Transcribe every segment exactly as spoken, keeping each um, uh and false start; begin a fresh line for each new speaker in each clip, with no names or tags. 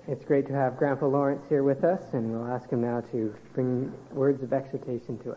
It's great to have Grandpa Lawrence here with us, and we'll ask him now to bring words of exhortation to us.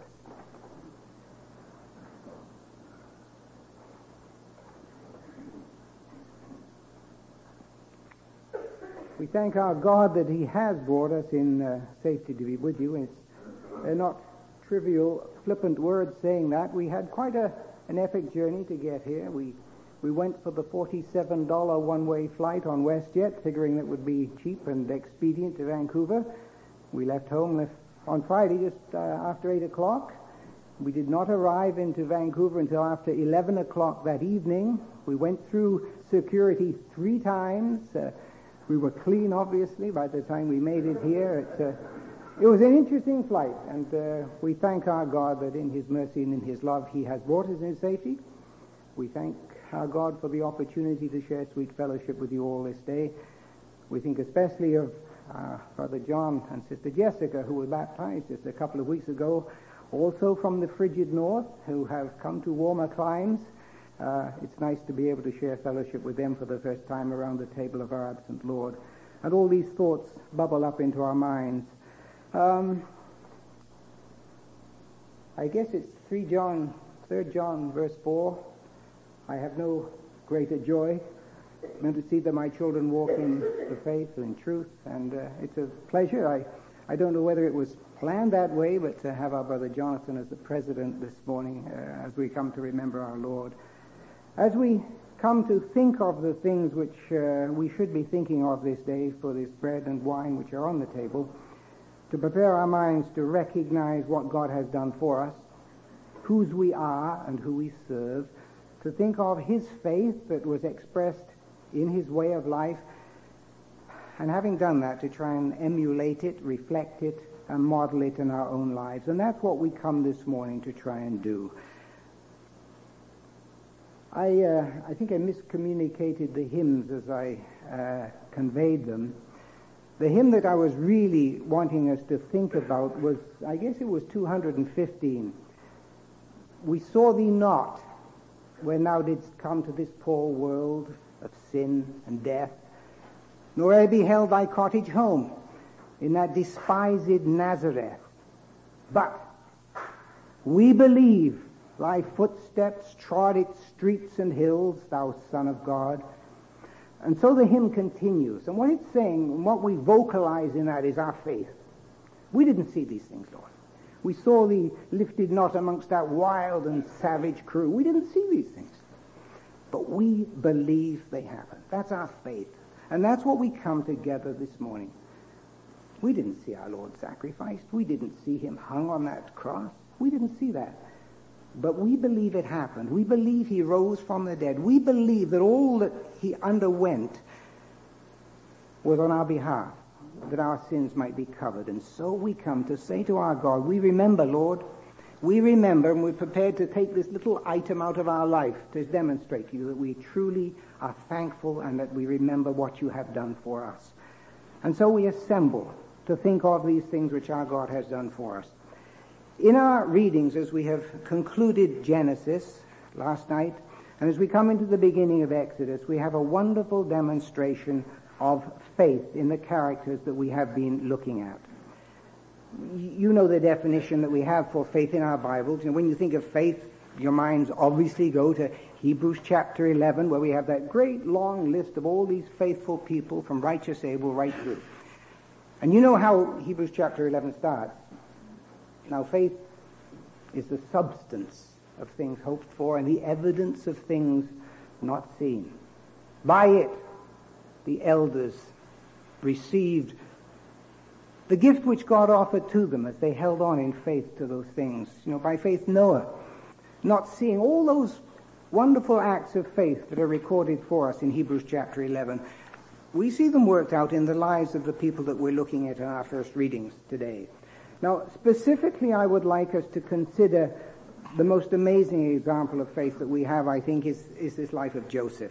We thank our God that He has brought us in uh, safety to be with you. It's uh, not trivial, flippant words saying that. We had quite a, an epic journey to get here. We we went for the forty-seven dollars one-way flight on WestJet, figuring that would be cheap and expedient to Vancouver. We left home left on Friday just uh, after eight o'clock. We did not arrive into Vancouver until after eleven o'clock that evening. We went through security three times. Uh, We were clean, obviously, by the time we made it here. It, uh, it was an interesting flight, and uh, we thank our God that in His mercy and in His love He has brought us in safety. We thank our God for the opportunity to share sweet fellowship with you all this day. We think especially of uh, Brother John and Sister Jessica, who were baptized just a couple of weeks ago, also from the frigid north, who have come to warmer climes. Uh, it's nice to be able to share fellowship with them for the first time around the table of our absent Lord. And all these thoughts bubble up into our minds. Um, I guess it's three John, Third John, verse four. I have no greater joy than to see that my children walk in the faith and in truth. And uh, it's a pleasure. I, I don't know whether it was planned that way, but to have our brother Jonathan as the president this morning uh, as we come to remember our Lord. As we come to think of the things which uh, we should be thinking of this day for this bread and wine which are on the table, to prepare our minds to recognize what God has done for us, whose we are and who we serve, to think of His faith that was expressed in His way of life, and having done that, to try and emulate it, reflect it, and model it in our own lives. And that's what we come this morning to try and do. I, uh, I think I miscommunicated the hymns as I uh, conveyed them. The hymn that I was really wanting us to think about was, I guess it was two hundred fifteen. We saw thee not when thou didst come to this poor world of sin and death, nor I beheld thy cottage home in that despised Nazareth. But we believe thy footsteps trod its streets and hills, thou Son of God. And so the hymn continues. And what it's saying, and what we vocalize in that, is our faith. We didn't see these things, Lord. We saw thee lifted not amongst that wild and savage crew. We didn't see these things. But we believe they happened. That's our faith. And that's what we come together this morning. We didn't see our Lord sacrificed. We didn't see Him hung on that cross. We didn't see that. But we believe it happened. We believe He rose from the dead. We believe that all that He underwent was on our behalf, that our sins might be covered. And so we come to say to our God, we remember, Lord, we remember, and we're prepared to take this little item out of our life to demonstrate to you that we truly are thankful and that we remember what you have done for us. And so we assemble to think of these things which our God has done for us. In our readings, as we have concluded Genesis last night, and as we come into the beginning of Exodus, we have a wonderful demonstration of faith in the characters that we have been looking at. You know the definition that we have for faith in our Bibles. And when you think of faith, your minds obviously go to Hebrews chapter eleven, where we have that great long list of all these faithful people from righteous Abel right through. And you know how Hebrews chapter eleven starts. Now, faith is the substance of things hoped for and the evidence of things not seen. By it, the elders received the gift which God offered to them as they held on in faith to those things. You know, by faith, Noah, not seeing all those wonderful acts of faith that are recorded for us in Hebrews chapter eleven. We see them worked out in the lives of the people that we're looking at in our first readings today. Now, specifically, I would like us to consider the most amazing example of faith that we have, I think, is, is this life of Joseph.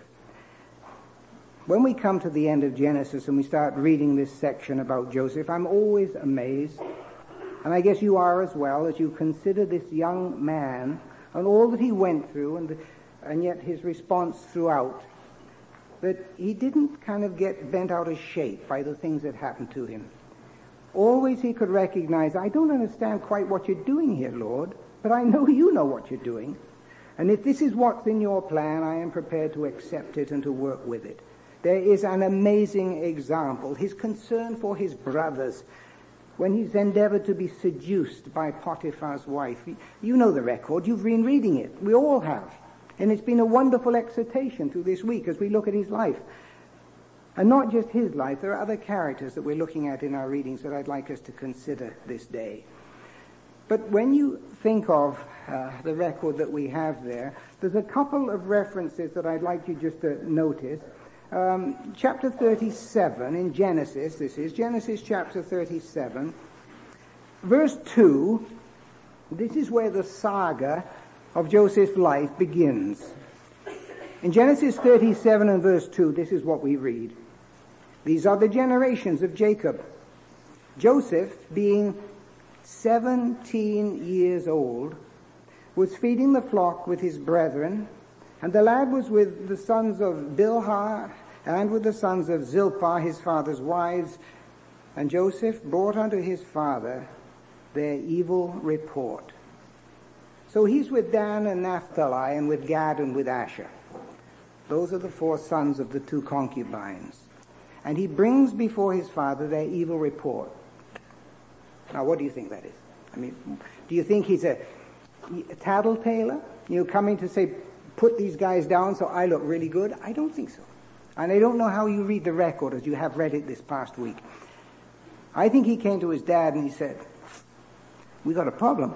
When we come to the end of Genesis and we start reading this section about Joseph, I'm always amazed, and I guess you are as well, as you consider this young man and all that he went through, and, and yet his response throughout. that he didn't kind of get bent out of shape by the things that happened to him. Always he could recognize, I don't understand quite what you're doing here, Lord, but I know you know what you're doing. And if this is what's in your plan, I am prepared to accept it and to work with it. There is an amazing example. His concern for his brothers when he's endeavored to be seduced by Potiphar's wife. You know the record. You've been reading it. We all have. And it's been a wonderful exhortation through this week as we look at his life. And not just his life. There are other characters that we're looking at in our readings that I'd like us to consider this day. But when you think of uh, the record that we have there, there's a couple of references that I'd like you just to notice. Um, chapter thirty-seven in Genesis, this is Genesis chapter thirty-seven, verse two, this is where the saga of Joseph's life begins. In Genesis thirty-seven and verse two, this is what we read. These are the generations of Jacob. Joseph, being seventeen years old, was feeding the flock with his brethren, and the lad was with the sons of Bilhah and with the sons of Zilpah, his father's wives. And Joseph brought unto his father their evil report. So he's with Dan and Naphtali and with Gad and with Asher. Those are the four sons of the two concubines. And he brings before his father their evil report. Now, what do you think that is? I mean, do you think he's a, a tattletailer? You know, coming to say, put these guys down so I look really good? I don't think so. And I don't know how you read the record as you have read it this past week. I think he came to his dad and he said, we got a problem.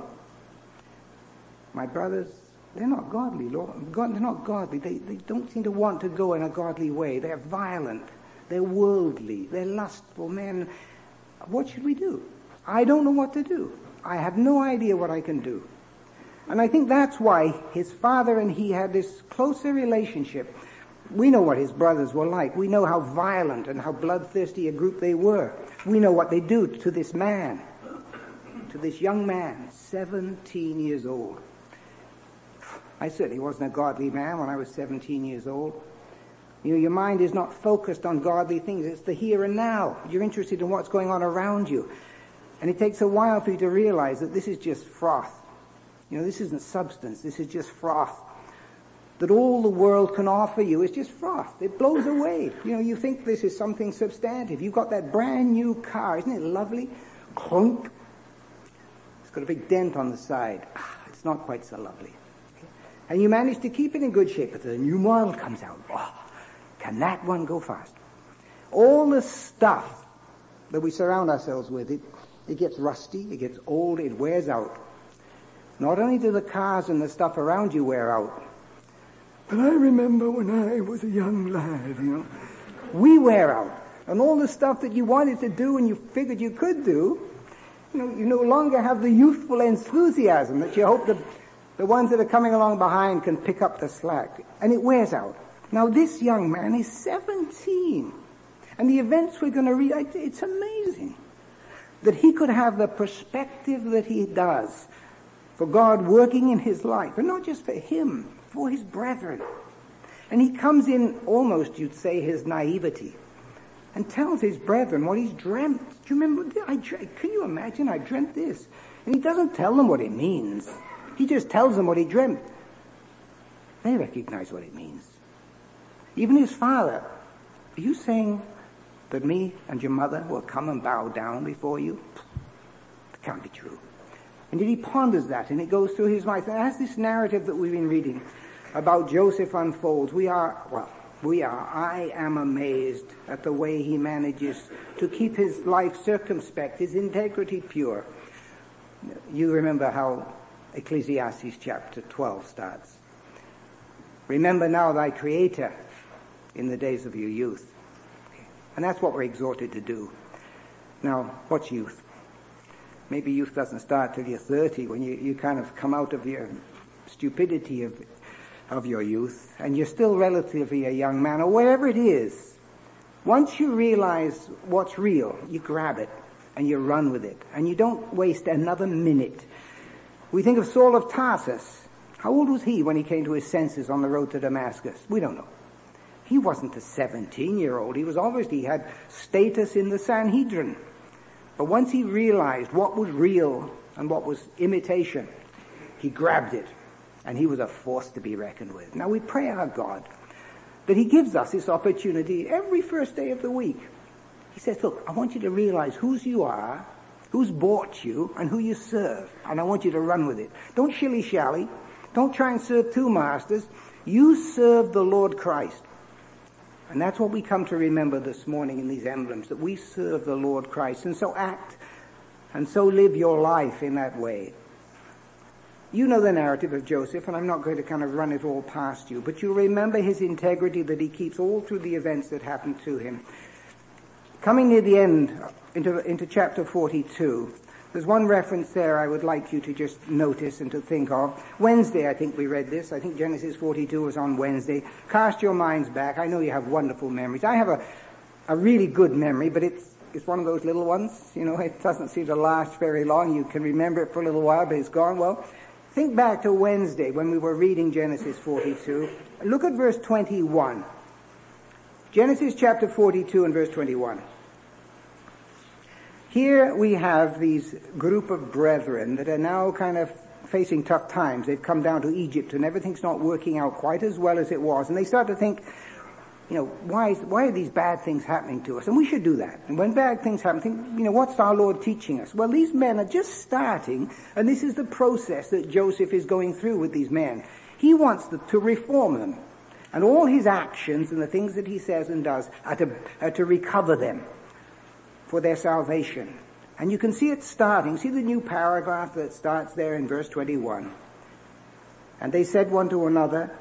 My brothers, they're not godly, Lord. God, they're not godly. They, they don't seem to want to go in a godly way. They're violent. They're worldly. They're lustful men. What should we do? I don't know what to do. I have no idea what I can do. And I think that's why his father and he had this closer relationship. We know what his brothers were like. We know how violent and how bloodthirsty a group they were. We know what they do to this man, to this young man, seventeen years old. I certainly wasn't a godly man when I was seventeen years old. You know, your mind is not focused on godly things. It's the here and now. You're interested in what's going on around you. And it takes a while for you to realize that this is just froth. You know, this isn't substance. This is just froth. That all the world can offer you is just froth. It blows away. You know, you think this is something substantive. You've got that brand new car. Isn't it lovely? Clunk. It's got a big dent on the side. Ah, it's not quite so lovely. Okay. And you manage to keep it in good shape, but the new model comes out. Oh, can that one go fast? All the stuff that we surround ourselves with, it, it gets rusty, it gets old, it wears out. Not only do the cars and the stuff around you wear out, but I remember when I was a young lad, you know, we wear out. And all the stuff that you wanted to do and you figured you could do, you know, you no longer have the youthful enthusiasm that you hope the, the ones that are coming along behind can pick up the slack. And it wears out. Now this young man is seventeen. And the events we're going to read, it's amazing that he could have the perspective that he does for God working in his life. And not just for him, for his brethren. And he comes in almost, you'd say, his naivety and tells his brethren what he's dreamt. Do you remember? I, can you imagine? I dreamt this. And he doesn't tell them what it means. He just tells them what he dreamt. They recognize what it means. Even his father. Are you saying that me and your mother will come and bow down before you? That can't be true. And yet he ponders that, and it goes through his mind. And as this narrative that we've been reading about Joseph unfolds, we are, well, we are, I am amazed at the way he manages to keep his life circumspect, his integrity pure. You remember how Ecclesiastes chapter twelve starts. Remember now thy Creator in the days of your youth. Okay. And that's what we're exhorted to do. Now, what's youth? Maybe youth doesn't start till you're thirty, when you, you kind of come out of your stupidity of, of your youth, and you're still relatively a young man, or whatever it is. Once you realize what's real, you grab it, and you run with it, and you don't waste another minute. We think of Saul of Tarsus. How old was he when he came to his senses on the road to Damascus? We don't know. He wasn't a seventeen-year-old. He was obviously, he had status in the Sanhedrin. But once he realized what was real and what was imitation, he grabbed it, and he was a force to be reckoned with. Now we pray our God that he gives us this opportunity every first day of the week. He says, look, I want you to realize whose you are, who's bought you, and who you serve. And I want you to run with it. Don't shilly-shally. Don't try and serve two masters. You serve the Lord Christ. And that's what we come to remember this morning in these emblems, that we serve the Lord Christ. And so act and so live your life in that way. You know the narrative of Joseph, and I'm not going to kind of run it all past you, but you remember his integrity that he keeps all through the events that happened to him. Coming near the end, into, into chapter forty-two, there's one reference there I would like you to just notice and to think of. Wednesday, I think we read this. I think Genesis forty-two was on Wednesday. Cast your minds back. I know you have wonderful memories. I have a, a really good memory, but it's, it's one of those little ones. You know, it doesn't seem to last very long. You can remember it for a little while, but it's gone. Well, think back to Wednesday when we were reading Genesis forty-two. Look at verse twenty-one. Genesis chapter forty-two and verse twenty-one. Here we have these group of brethren that are now kind of facing tough times. They've come down to Egypt and everything's not working out quite as well as it was. And they start to think, you know, why, is, why are these bad things happening to us? And we should do that. And when bad things happen, think, you know, what's our Lord teaching us? Well, these men are just starting, and this is the process that Joseph is going through with these men. He wants to, to reform them. And all his actions and the things that he says and does are to, are to recover them for their salvation. And you can see it starting. See the new paragraph that starts there in verse twenty-one. And they said one to another,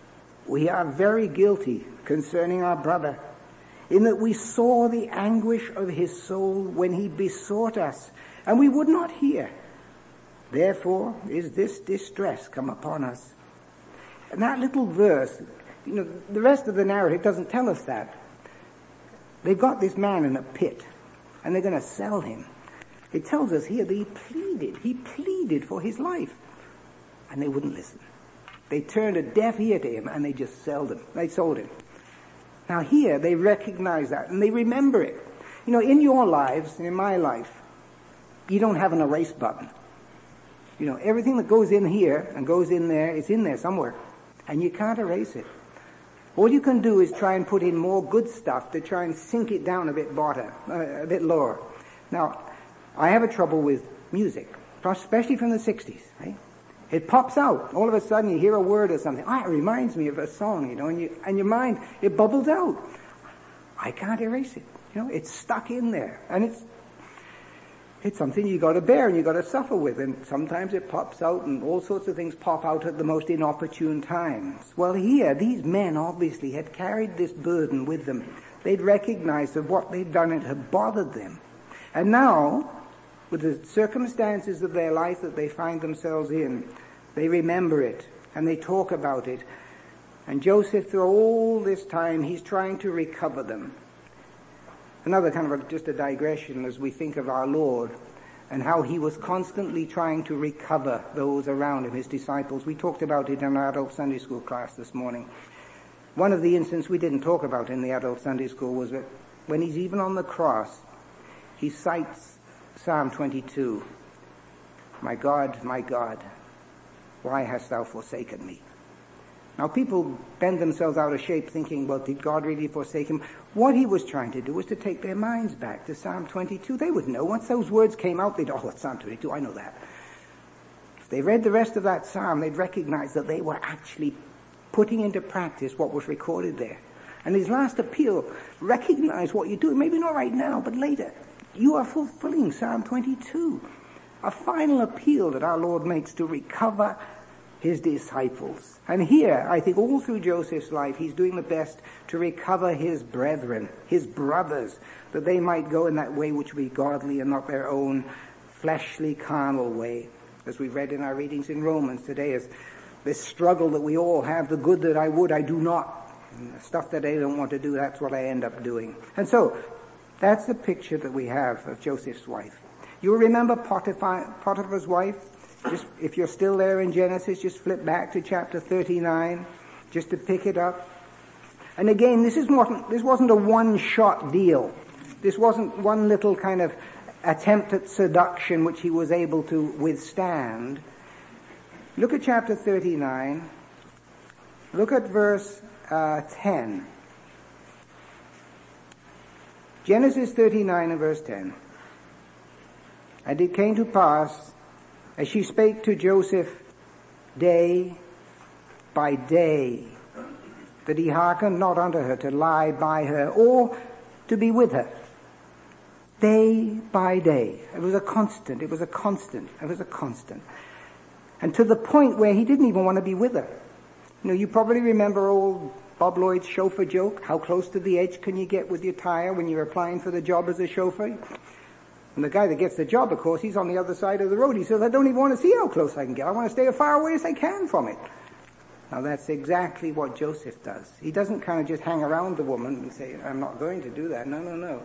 we are very guilty concerning our brother, in that we saw the anguish of his soul when he besought us, and we would not hear. Therefore is this distress come upon us. And that little verse, you know, the rest of the narrative doesn't tell us that. They've got this man in a pit, and they're going to sell him. It tells us here that he pleaded. He pleaded for his life. And they wouldn't listen. They turned a deaf ear to him, and they just sold him. They sold him. Now here, they recognize that, and they remember it. You know, in your lives, in my life, you don't have an erase button. You know, everything that goes in here and goes in there, it's in there somewhere. And you can't erase it. All you can do is try and put in more good stuff to try and sink it down a bit bottom, uh, a bit lower. Now, I have a trouble with music, especially from the sixties, right? It pops out. All of a sudden you hear a word or something. Ah, it reminds me of a song, you know, and, you, and your mind, it bubbles out. I can't erase it. You know, it's stuck in there. And it's it's something you got to bear and you got to suffer with. And sometimes it pops out and all sorts of things pop out at the most inopportune times. Well, here, these men obviously had carried this burden with them. They'd recognized that what they'd done, it had bothered them. And now, with the circumstances of their life that they find themselves in, they remember it and they talk about it. And Joseph, through all this time, he's trying to recover them. Another kind of a, just a digression as we think of our Lord and how he was constantly trying to recover those around him, his disciples. We talked about it in our adult Sunday school class this morning. One of the instances we didn't talk about in the adult Sunday school was that when he's even on the cross, he cites Psalm twenty-two. My God, my God, why hast thou forsaken me? Now people bend themselves out of shape thinking, well, did God really forsake him? What he was trying to do was to take their minds back to Psalm twenty-two. They would know. Once those words came out, they'd, oh, it's Psalm twenty-two, I know that. If they read the rest of that psalm, they'd recognize that they were actually putting into practice what was recorded there. And his last appeal, recognize what you're doing. Maybe not right now, but later. You are fulfilling Psalm twenty-two. A final appeal that our Lord makes to recover his disciples. And here, I think all through Joseph's life, he's doing the best to recover his brethren, his brothers, that they might go in that way which will be godly and not their own fleshly, carnal way. As we read in our readings in Romans today, is this struggle that we all have, the good that I would, I do not. And the stuff that I don't want to do, that's what I end up doing. And so, that's the picture that we have of Joseph's wife. You remember Potiphar, Potiphar's wife? Just, if you're still there in Genesis, just flip back to chapter thirty-nine, just to pick it up. And again, this, is wasn't, this wasn't a one-shot deal. This wasn't one little kind of attempt at seduction which he was able to withstand. Look at chapter thirty-nine. Look at verse uh, ten. Genesis thirty-nine and verse ten. And it came to pass, as she spake to Joseph day by day, that he hearkened not unto her to lie by her or to be with her. Day by day. It was a constant. It was a constant. It was a constant. And to the point where he didn't even want to be with her. You know, you probably remember old Bob Lloyd's chauffeur joke. How close to the edge can you get with your tire when you're applying for the job as a chauffeur? And the guy that gets the job, of course, he's on the other side of the road. He says, I don't even want to see how close I can get. I want to stay as far away as I can from it. Now that's exactly what Joseph does. He doesn't kind of just hang around the woman and say, I'm not going to do that. No, no, no.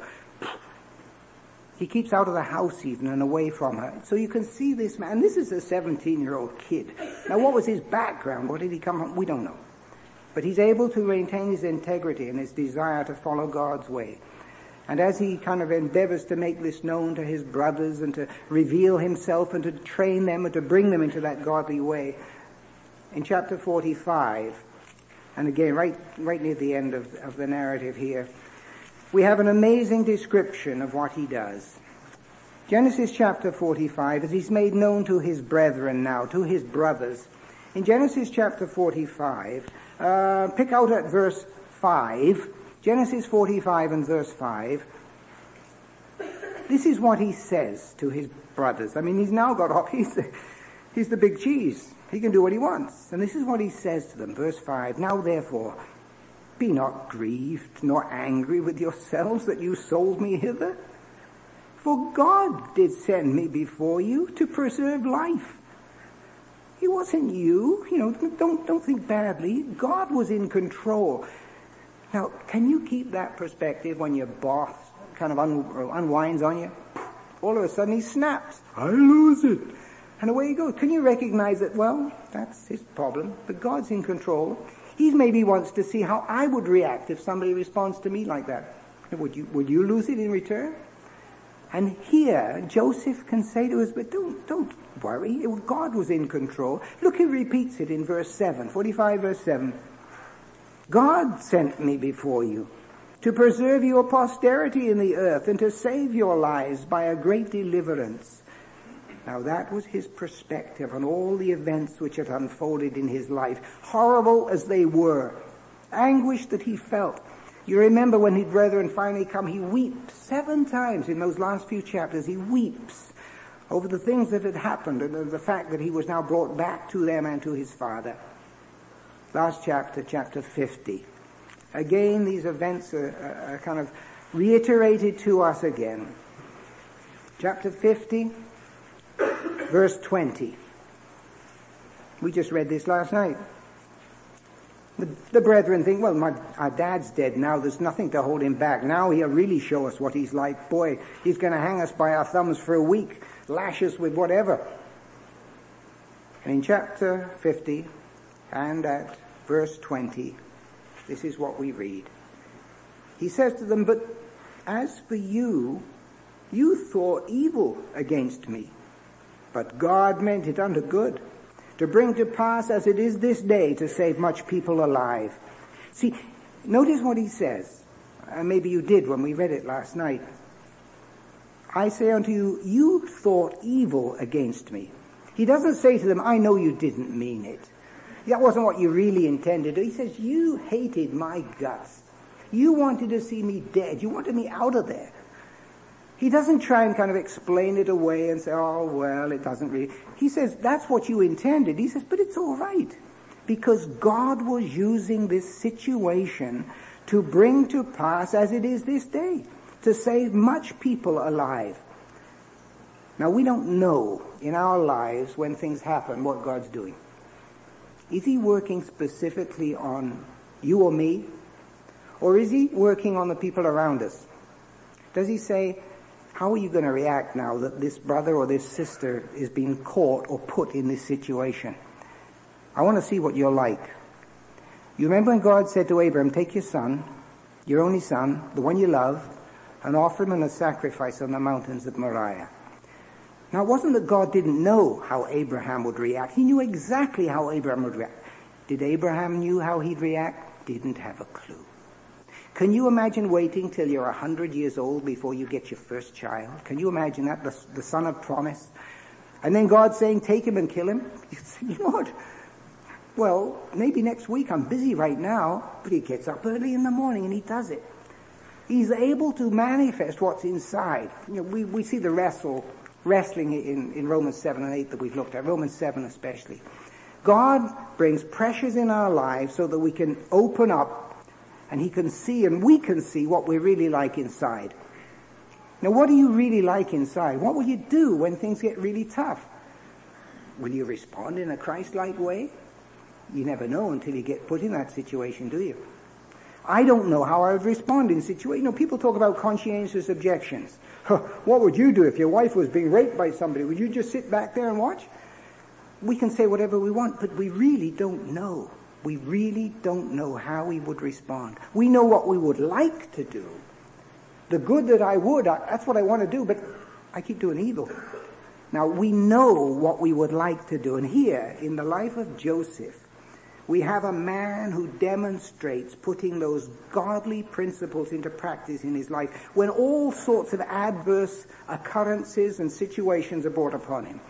He keeps out of the house even and away from her. So you can see this man. And this is a seventeen-year-old kid. Now what was his background? What did he come from? We don't know. But he's able to maintain his integrity and his desire to follow God's way. And as he kind of endeavors to make this known to his brothers and to reveal himself and to train them and to bring them into that godly way, in chapter forty-five, and again right right near the end of, of the narrative here, we have an amazing description of what he does. Genesis chapter forty-five, as he's made known to his brethren now, to his brothers. In Genesis chapter forty-five, uh, pick out at verse five, Genesis forty-five and verse five. This is what he says to his brothers. I mean, he's now got, he's the, he's the big cheese. He can do what he wants. And this is what he says to them, verse five. Now therefore, be not grieved, nor angry with yourselves that you sold me hither. For God did send me before you to preserve life. It wasn't you. You know, don't, don't think badly. God was in control. Now, can you keep that perspective when your boss kind of un, unwinds on you? All of a sudden he snaps. I lose it. And away you go. Can you recognize that, well, that's his problem, but God's in control. He maybe wants to see how I would react if somebody responds to me like that. Would you, would you lose it in return? And here, Joseph can say to us, but don't, don't worry. God was in control. Look, he repeats it in verse seven, forty-five verse seven. God sent me before you to preserve your posterity in the earth and to save your lives by a great deliverance. Now that was his perspective on all the events which had unfolded in his life, horrible as they were, anguish that he felt. You remember when his brethren finally come, he weeps seven times in those last few chapters. He weeps over the things that had happened and the fact that he was now brought back to them and to his father. Last chapter, chapter fifty. Again, these events are, are kind of reiterated to us again. Chapter fifty. Verse twenty. We just read this last night. The, the brethren think, well, my, our dad's dead now. There's nothing to hold him back. Now he'll really show us what he's like. Boy, he's going to hang us by our thumbs for a week, lash us with whatever. And in chapter fifty and at verse twenty, this is what we read. He says to them, but as for you, you thought evil against me. But God meant it unto good, to bring to pass as it is this day, to save much people alive. See, notice what he says. Uh, maybe you did when we read it last night. I say unto you, you thought evil against me. He doesn't say to them, I know you didn't mean it. That wasn't what you really intended. He says, you hated my guts. You wanted to see me dead. You wanted me out of there. He doesn't try and kind of explain it away and say, oh, well, it doesn't really. He says, that's what you intended. He says, but it's all right. Because God was using this situation to bring to pass as it is this day, to save much people alive. Now, we don't know in our lives when things happen what God's doing. Is he working specifically on you or me? Or is he working on the people around us? Does he say, how are you going to react now that this brother or this sister is being caught or put in this situation? I want to see what you're like. You remember when God said to Abraham, take your son, your only son, the one you love, and offer him in a sacrifice on the mountains of Moriah. Now, it wasn't that God didn't know how Abraham would react. He knew exactly how Abraham would react. Did Abraham knew how he'd react? Didn't have a clue. Can you imagine waiting till you're a hundred years old before you get your first child? Can you imagine that? The, the son of promise. And then God saying, take him and kill him. You say, Lord, well, maybe next week. I'm busy right now. But he gets up early in the morning and he does it. He's able to manifest what's inside. You know, we, we see the wrestle, wrestling in, in Romans seven and eight that we've looked at, Romans seven especially. God brings pressures in our lives so that we can open up and he can see and we can see what we're really like inside. Now, what do you really like inside? What will you do when things get really tough? Will you respond in a Christ-like way? You never know until you get put in that situation, do you? I don't know how I would respond in situations. You know, people talk about conscientious objections. What would you do if your wife was being raped by somebody? Would you just sit back there and watch? We can say whatever we want, but we really don't know. We really don't know how we would respond. We know what we would like to do. The good that I would, I, that's what I want to do, but I keep doing evil. Now, we know what we would like to do. And here, in the life of Joseph, we have a man who demonstrates putting those godly principles into practice in his life when all sorts of adverse occurrences and situations are brought upon him.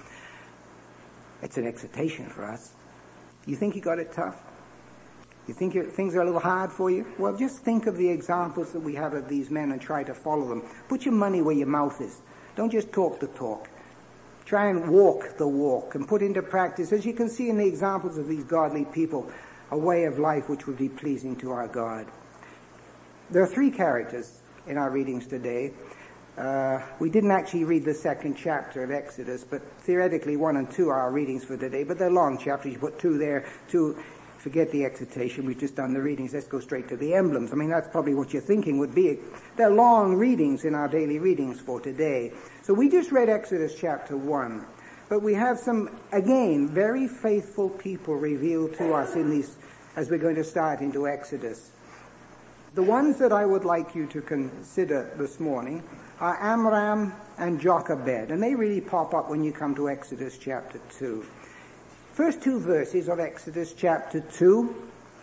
It's an exhortation for us. You think you got it tough? You think things are a little hard for you? Well, just think of the examples that we have of these men and try to follow them. Put your money where your mouth is. Don't just talk the talk. Try and walk the walk and put into practice, as you can see in the examples of these godly people, a way of life which would be pleasing to our God. There are three characters in our readings today. Uh, we didn't actually read the second chapter of Exodus, but theoretically one and two are our readings for today, but they're long chapters. You put two there, two, forget the exhortation, we've just done the readings, let's go straight to the emblems. I mean, that's probably what you're thinking would be. They're long readings in our daily readings for today. So we just read Exodus chapter one, but we have some, again, very faithful people revealed to us in these, as we're going to start into Exodus. The ones that I would like you to consider this morning are Amram and Jochebed, and they really pop up when you come to Exodus chapter two. First two verses of Exodus chapter two.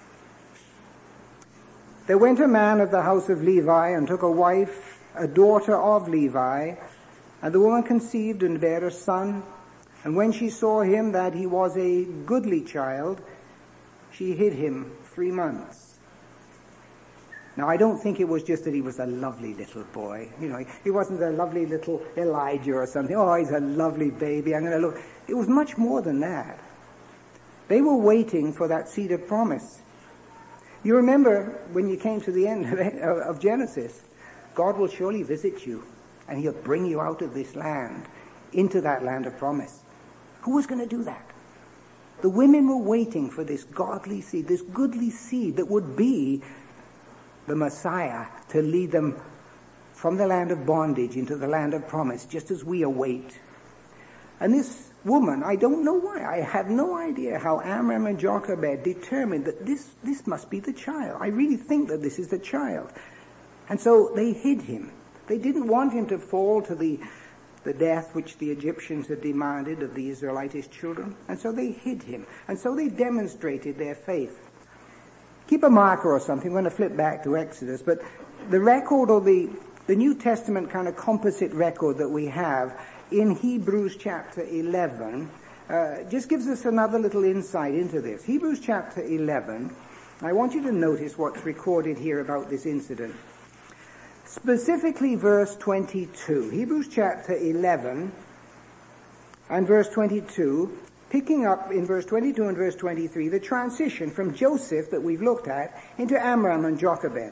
There went a man of the house of Levi and took a wife, a daughter of Levi, and the woman conceived and bare a son. And when she saw him that he was a goodly child, she hid him three months. Now, I don't think it was just that he was a lovely little boy. You know, he wasn't a lovely little Elijah or something. Oh, he's a lovely baby. I'm going to look. It was much more than that. They were waiting for that seed of promise. You remember when you came to the end of Genesis, God will surely visit you and he'll bring you out of this land into that land of promise. Who was going to do that? The women were waiting for this godly seed, this goodly seed that would be the Messiah to lead them from the land of bondage into the land of promise, just as we await. And this woman, I don't know why, I have no idea how Amram and Jochebed determined that this, this must be the child. I really think that this is the child. And so they hid him. They didn't want him to fall to the, the death which the Egyptians had demanded of the Israelitish children. And so they hid him. And so they demonstrated their faith. Keep a marker or something. I'm going to flip back to Exodus. But the record, or the, the New Testament kind of composite record that we have in Hebrews chapter eleven, uh, just gives us another little insight into this. Hebrews chapter eleven, I want you to notice what's recorded here about this incident. Specifically verse twenty-two. Hebrews chapter eleven and verse twenty-two, picking up in verse twenty-two and verse twenty-three, the transition from Joseph that we've looked at into Amram and Jochebed.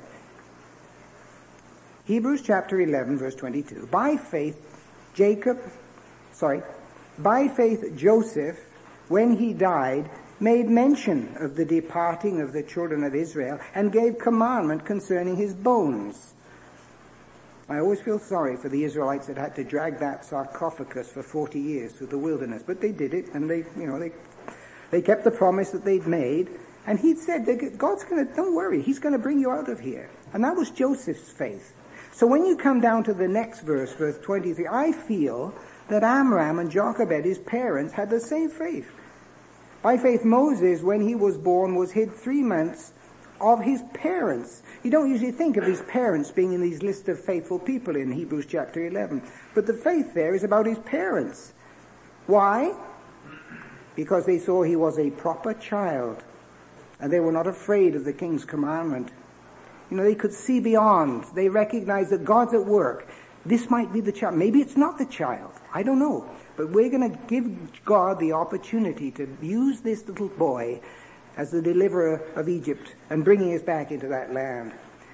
Hebrews chapter eleven, verse twenty-two. By faith, Jacob, sorry, by faith Joseph, when he died, made mention of the departing of the children of Israel and gave commandment concerning his bones. I always feel sorry for the Israelites that had to drag that sarcophagus for forty years through the wilderness, but they did it, and they, you know, they, they kept the promise that they'd made, And he'd said, God's going to, don't worry, he's going to bring you out of here. And that was Joseph's faith. So when you come down to the next verse, verse twenty-three, I feel that Amram and Jochebed, his parents, had the same faith. By faith, Moses, when he was born, was hid three months of his parents. You don't usually think of his parents being in these lists of faithful people in Hebrews chapter eleven. But the faith there is about his parents. Why? Because they saw he was a proper child, and they were not afraid of the king's commandment. You know, they could see beyond. They recognized that God's at work. This might be the child. Maybe it's not the child. I don't know. But we're going to give God the opportunity to use this little boy as the deliverer of Egypt and bringing us back into that land.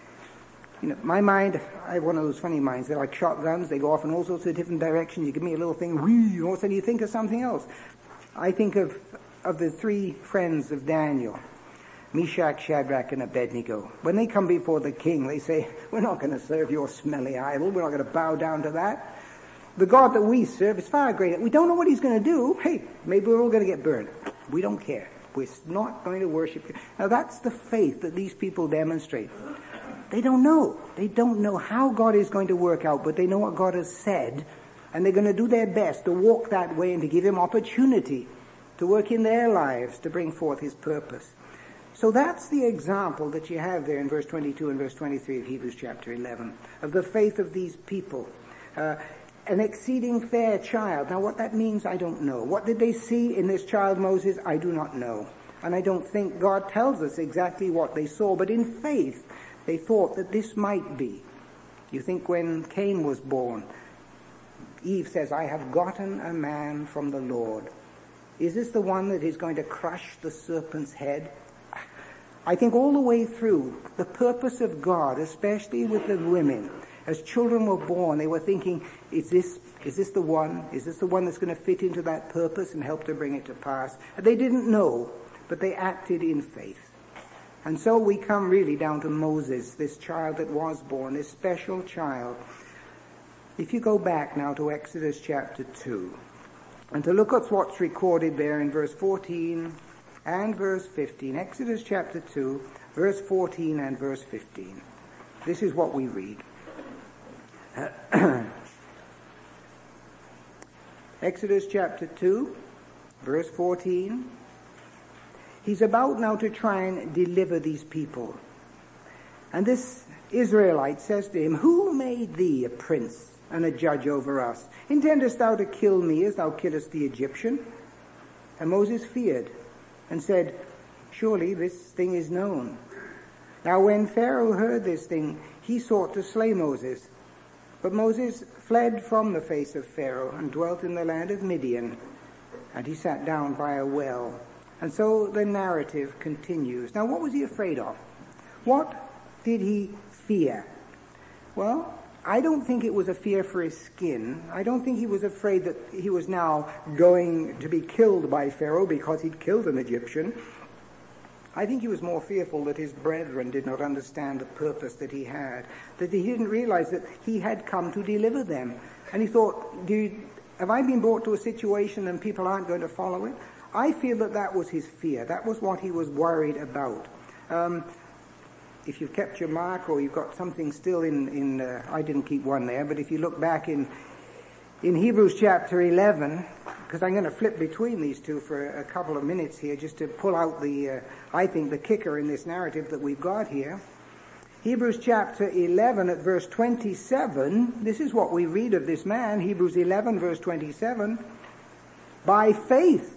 You know, my mind, I have one of those funny minds. They're like shotguns. They go off in all sorts of different directions. You give me a little thing, whee, all of a sudden you think of something else. I think of, of the three friends of Daniel, Meshach, Shadrach, and Abednego. When they come before the king, they say, we're not going to serve your smelly idol. We're not going to bow down to that. The God that we serve is far greater. We don't know what he's going to do. Hey, maybe we're all going to get burned. We don't care. We're not going to worship you. Now that's the faith that these people demonstrate. They don't know. They don't know how God is going to work out, but they know what God has said, and they're going to do their best to walk that way and to give him opportunity to work in their lives to bring forth his purpose. So that's the example that you have there in verse twenty-two and verse twenty-three of Hebrews chapter eleven, of the faith of these people. Uh, an exceeding fair child. Now what that means, I don't know. What did they see in this child Moses? I do not know. And I don't think God tells us exactly what they saw, but in faith they thought that this might be. You think when Cain was born, Eve says, I have gotten a man from the Lord. Is this the one that is going to crush the serpent's head? I think all the way through, the purpose of God, especially with the women, as children were born, they were thinking, is this, is this the one? Is this the one that's going to fit into that purpose and help to bring it to pass? And they didn't know, but they acted in faith. And so we come really down to Moses, this child that was born, this special child. If you go back now to Exodus chapter two, and to look at what's recorded there in verse fourteen and verse fifteen. Exodus chapter two, verse fourteen and verse fifteen. This is what we read. Exodus chapter two, verse fourteen. He's about now to try and deliver these people. And this Israelite says to him, who made thee a prince and a judge over us? Intendest thou to kill me as thou killest the Egyptian? And Moses feared and said, surely this thing is known. Now when Pharaoh heard this thing, he sought to slay Moses. But Moses fled from the face of Pharaoh and dwelt in the land of Midian. And he sat down by a well. And so the narrative continues. Now what was he afraid of? What did he fear? Well, I don't think it was a fear for his skin. I don't think he was afraid that he was now going to be killed by Pharaoh because he'd killed an Egyptian. I think he was more fearful that his brethren did not understand the purpose that he had, that he didn't realize that he had come to deliver them. And he thought, Do you, have I been brought to a situation and people aren't going to follow it? I feel that that was his fear. That was what he was worried about. Um, if you've kept your mark or you've got something still in, in uh, I didn't keep one there, but if you look back in in Hebrews chapter eleven, because I'm going to flip between these two for a couple of minutes here just to pull out the, uh, I think, the kicker in this narrative that we've got here. Hebrews chapter eleven at verse twenty-seven, this is what we read of this man, Hebrews eleven verse twenty-seven. By faith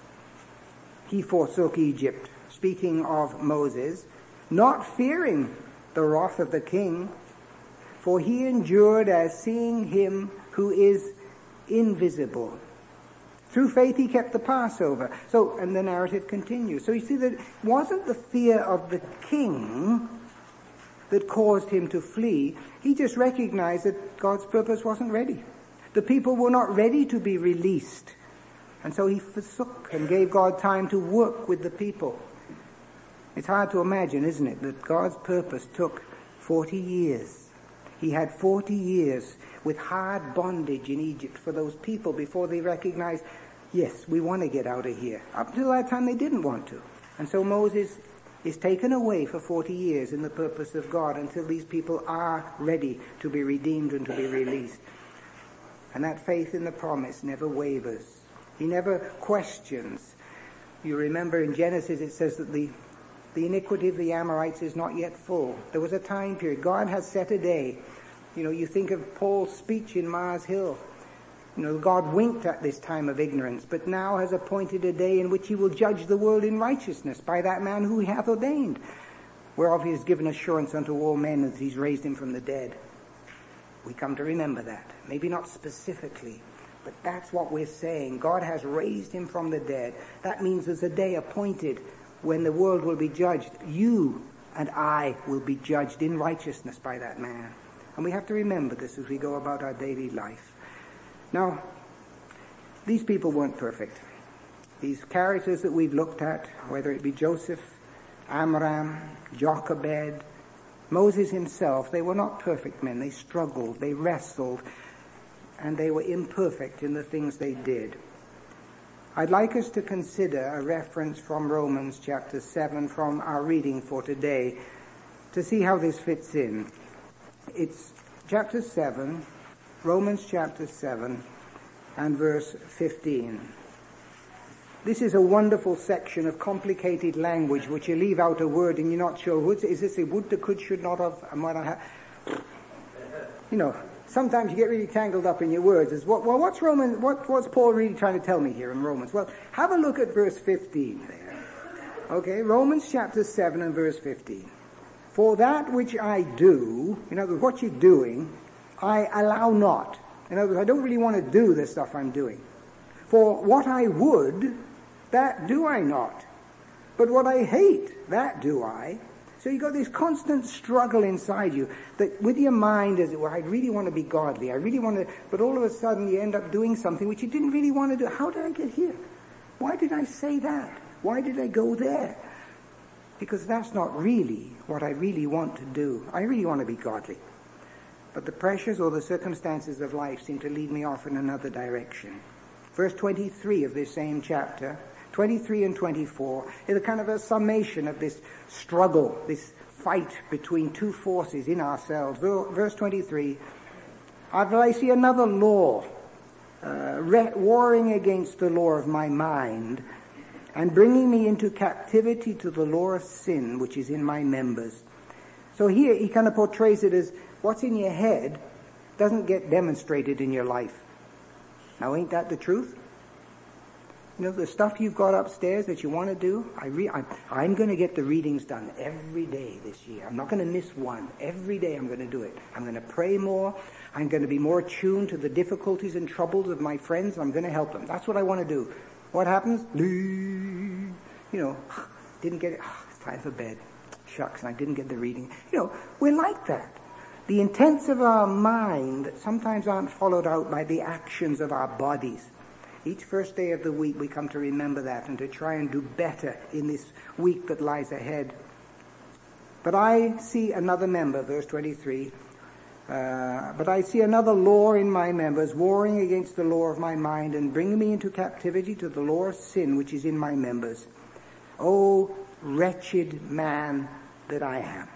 he forsook Egypt, speaking of Moses, not fearing the wrath of the king, for he endured as seeing him who is invisible. Through faith he kept the Passover. So, and the narrative continues. So you see that it wasn't the fear of the king that caused him to flee. He just recognized that God's purpose wasn't ready. The people were not ready to be released. And so he forsook and gave God time to work with the people. It's hard to imagine, isn't it, that God's purpose took forty years. He had forty years with hard bondage in Egypt for those people before they recognized, yes, we want to get out of here. Up till that time they didn't want to. And so Moses is taken away for forty years in the purpose of God until these people are ready to be redeemed and to be released. And that faith in the promise never wavers. He never questions. You remember in Genesis it says that the, the iniquity of the Amorites is not yet full. There was a time period. God has set a day. You know, you think of Paul's speech in Mars Hill. You know, God winked at this time of ignorance, but now has appointed a day in which he will judge the world in righteousness by that man who he hath ordained, whereof he has given assurance unto all men that he's raised him from the dead. We come to remember that. Maybe not specifically, but that's what we're saying. God has raised him from the dead. That means there's a day appointed when the world will be judged. You and I will be judged in righteousness by that man. And we have to remember this as we go about our daily life. Now, these people weren't perfect. These characters that we've looked at, whether it be Joseph, Amram, Jochebed, Moses himself, they were not perfect men. They struggled, they wrestled, and they were imperfect in the things they did. I'd like us to consider a reference from Romans chapter seven from our reading for today to see how this fits in. It's chapter seven, Romans chapter seven and verse fifteen. This is a wonderful section of complicated language which you leave out a word and you're not sure, what's, is this a would, the could, should not have, and what I have? You know, sometimes you get really tangled up in your words. Is what, well, what's Roman, what, what's Paul really trying to tell me here in Romans? Well, have a look at verse fifteen there. Okay, Romans chapter seven and verse fifteen. For that which I do, in other words, what you're doing, I allow not. In other words, I don't really want to do the stuff I'm doing. For what I would, that do I not. But what I hate, that do I. So you've got this constant struggle inside you that with your mind, as it were, I really want to be godly. I really want to, but all of a sudden you end up doing something which you didn't really want to do. How did I get here? Why did I say that? Why did I go there? Because that's not really what I really want to do. I really want to be godly. But the pressures or the circumstances of life seem to lead me off in another direction. Verse twenty-three of this same chapter, twenty-three and twenty-four, is a kind of a summation of this struggle, this fight between two forces in ourselves. Verse twenty-three, I see another law, uh, warring against the law of my mind, and bringing me into captivity to the law of sin, which is in my members. So here he kind of portrays it as what's in your head doesn't get demonstrated in your life. Now, ain't that the truth? You know, the stuff you've got upstairs that you want to do, I re- I'm, I'm going to get the readings done every day this year. I'm not going to miss one. Every day I'm going to do it. I'm going to pray more. I'm going to be more attuned to the difficulties and troubles of my friends. I'm going to help them. That's what I want to do. What happens? You know, didn't get it. Oh, it's time for bed. Shucks, I didn't get the reading. You know, we're like that. The intents of our mind sometimes aren't followed out by the actions of our bodies. Each first day of the week we come to remember that and to try and do better in this week that lies ahead. But I see another member, verse twenty-three, uh, but I see another law in my members, warring against the law of my mind and bringing me into captivity to the law of sin which is in my members. O wretched man that I am.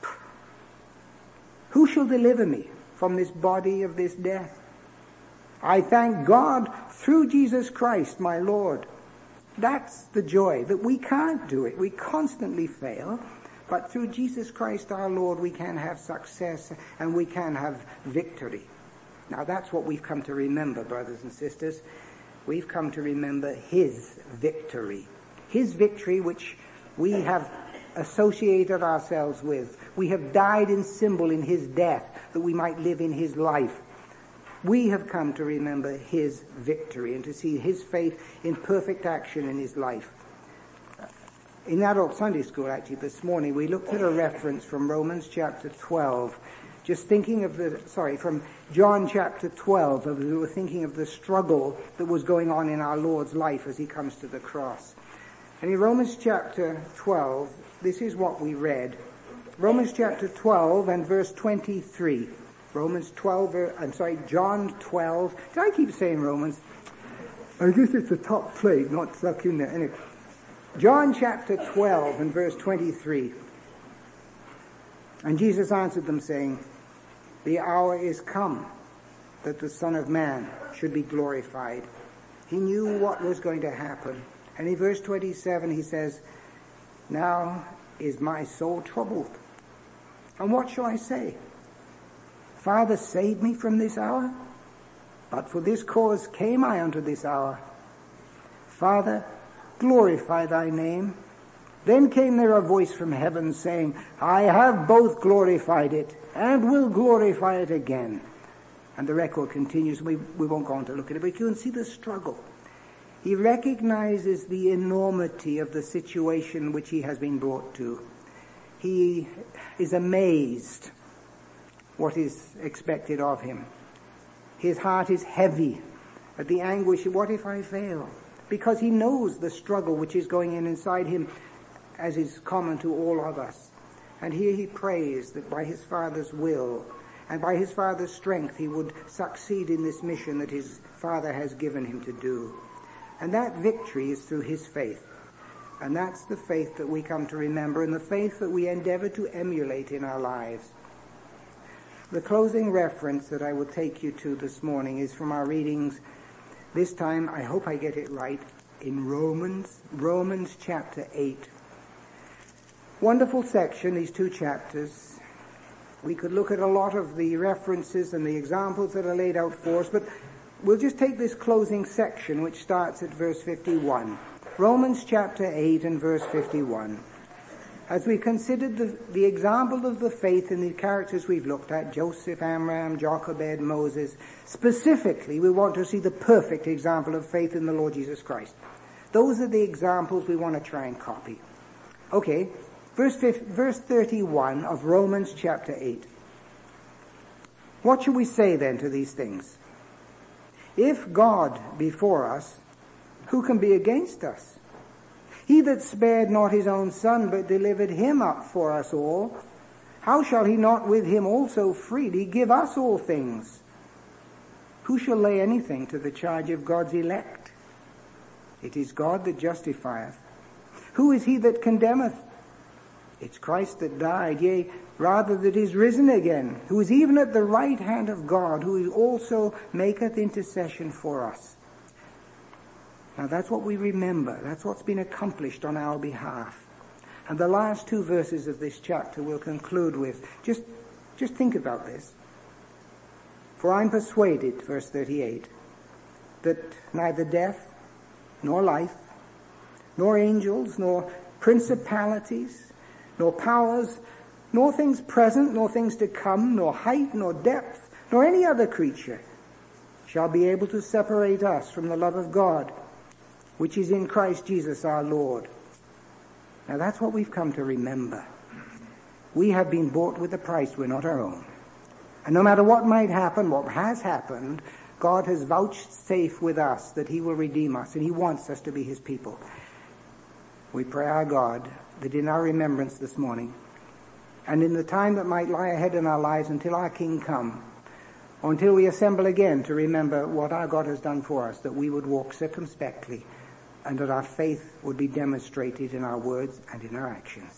Who shall deliver me from this body of this death? I thank God through Jesus Christ, my Lord. That's the joy, that we can't do it. We constantly fail, but through Jesus Christ, our Lord, we can have success and we can have victory. Now, that's what we've come to remember, brothers and sisters. We've come to remember his victory. His victory, which we have associated ourselves with. We have died in symbol in his death that we might live in his life. We have come to remember his victory and to see his faith in perfect action in his life. In adult Sunday school, actually, this morning, we looked at a reference from Romans chapter twelve, just thinking of the, sorry, from John chapter twelve, we were thinking of the struggle that was going on in our Lord's life as he comes to the cross. And in Romans chapter twelve, this is what we read. Romans chapter twelve and verse twenty-three. Romans twelve, I'm sorry, John twelve. Did I keep saying Romans? I guess it's the top plate, not stuck in there. Anyway, John chapter twelve and verse twenty-three. And Jesus answered them, saying, the hour is come that the Son of Man should be glorified. He knew what was going to happen. And in verse twenty-seven he says, now is my soul troubled. And what shall I say? Father, save me from this hour. But for this cause came I unto this hour. Father, glorify thy name. Then came there a voice from heaven saying, I have both glorified it and will glorify it again. And the record continues. We, we won't go on to look at it, but you can see the struggle. He recognizes the enormity of the situation which he has been brought to. He is amazed what is expected of him. His heart is heavy at the anguish. What if I fail? Because he knows the struggle which is going in inside him, as is common to all of us. And here he prays that by his Father's will and by his Father's strength he would succeed in this mission that his Father has given him to do. And that victory is through his faith. And that's the faith that we come to remember, and the faith that we endeavor to emulate in our lives. The closing reference that I will take you to this morning is from our readings. This time, I hope I get it right, in Romans, Romans chapter eight. Wonderful section, these two chapters. We could look at a lot of the references and the examples that are laid out for us, but we'll just take this closing section, which starts at verse fifty-one. Romans chapter eight and verse fifty-one. As we considered the, the example of the faith in the characters we've looked at, Joseph, Amram, Jochebed, Moses, specifically we want to see the perfect example of faith in the Lord Jesus Christ. Those are the examples we want to try and copy. Okay, verse, verse thirty-one of Romans chapter eight. What shall we say then to these things? If God be for us, who can be against us? He that spared not his own Son, but delivered him up for us all, how shall he not with him also freely give us all things? Who shall lay anything to the charge of God's elect? It is God that justifieth. Who is he that condemneth? It's Christ that died, yea, rather that is risen again, who is even at the right hand of God, who also maketh intercession for us. Now that's what we remember. That's what's been accomplished on our behalf. And the last two verses of this chapter we'll conclude with. Just, just think about this. For I'm persuaded, verse thirty-eight, that neither death, nor life, nor angels, nor principalities, nor powers, nor things present, nor things to come, nor height, nor depth, nor any other creature shall be able to separate us from the love of God, which is in Christ Jesus our Lord. Now that's what we've come to remember. We have been bought with a price. We're not our own. And no matter what might happen, what has happened, God has vouchsafed with us that he will redeem us, and he wants us to be his people. We pray our God that in our remembrance this morning, and in the time that might lie ahead in our lives until our King come, or until we assemble again to remember what our God has done for us, that we would walk circumspectly, and that our faith would be demonstrated in our words and in our actions.